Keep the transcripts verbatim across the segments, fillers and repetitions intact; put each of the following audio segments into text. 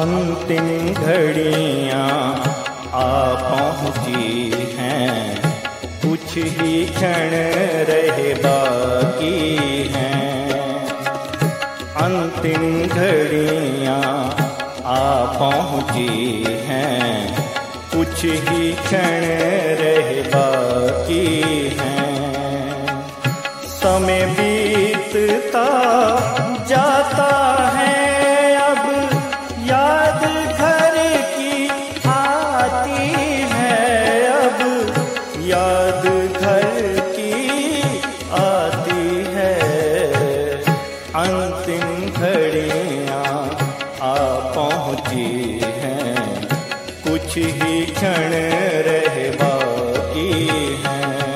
अंतिम घड़ियां आ पहुंची हैं, कुछ ही क्षण रह बाकी हैं। अंतिम घड़ियां आ पहुंची हैं, कुछ ही क्षण रह बाकी हैं। समय बीतता जाता है, अब याद घर की आती है, अब याद घर की आती है। अंतिम घड़ियां आ पहुंची हैं, कुछ ही क्षण रह बाकी हैं।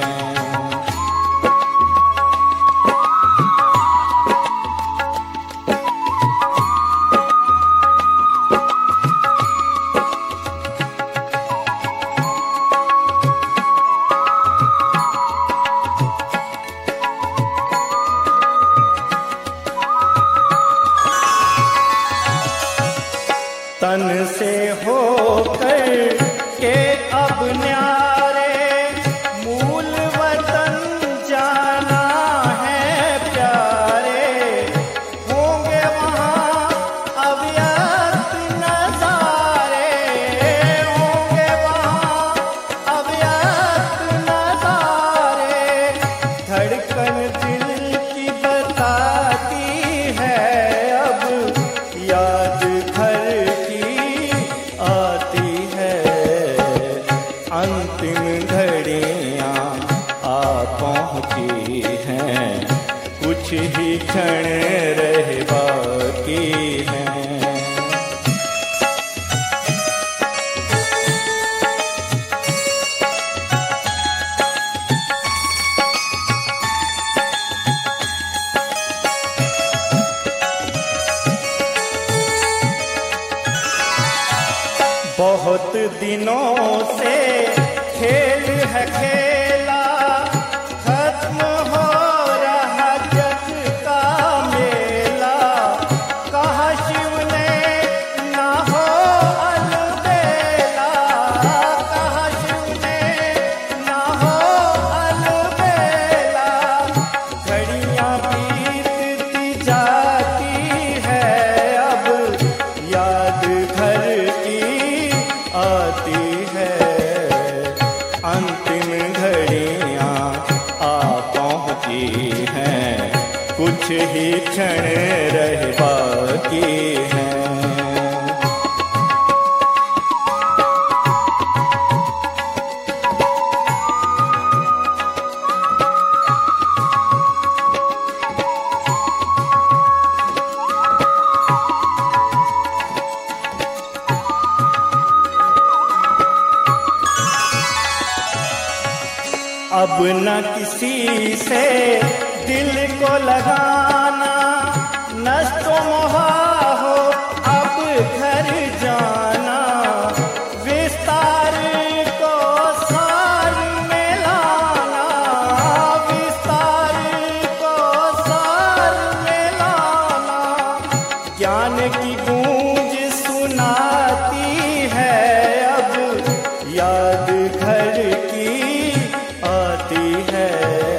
तन से होकर के अब न्यारे मूल वतन जाना है प्यारे। होंगे वहाँ अव्यक्त नज़ारे, होंगे वहाँ अव्यक्त नज़ारे। धड़कन दिल की बताती है, अब याद घर आती है। अंतिम घड़ियां आ पहुंची हैं, कुछ ही क्षण रह बाकी हैं। बहुत दिनों से खेल है खेला, खत्म हो रहा जग का मेला। कहा शिव ने ना हो अलबेला, कहा शिव ने ना हो अलबेला। घड़ियां बीतती जाती है, अब याद घर आती है। अंतिम घड़ियां आ पहुंची हैं, कुछ ही क्षण रह बाकी हैं। अब न किसी से दिल को लगाना, नष्ट मोहा हो अब घर जाना। विस्तार को सार में लाना, विस्तार को सार में लाना। ज्ञान की गूंज सुनाती है, अब याद घर की आती है।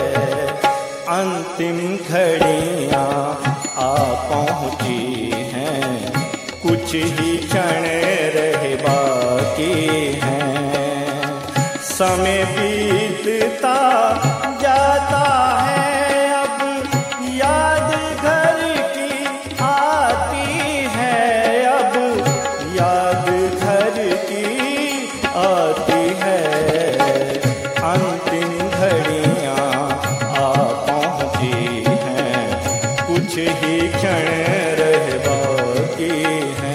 अंतिम घड़ियां आ पहुंची हैं, कुछ ही क्षण रह बाकी हैं। समय बीतता जाता है, अब याद घर की आती है, अब याद घर की आती है। अंतिम घड़ियां आ पहुंची हैं, कुछ ही क्षण रह बाकी हैं।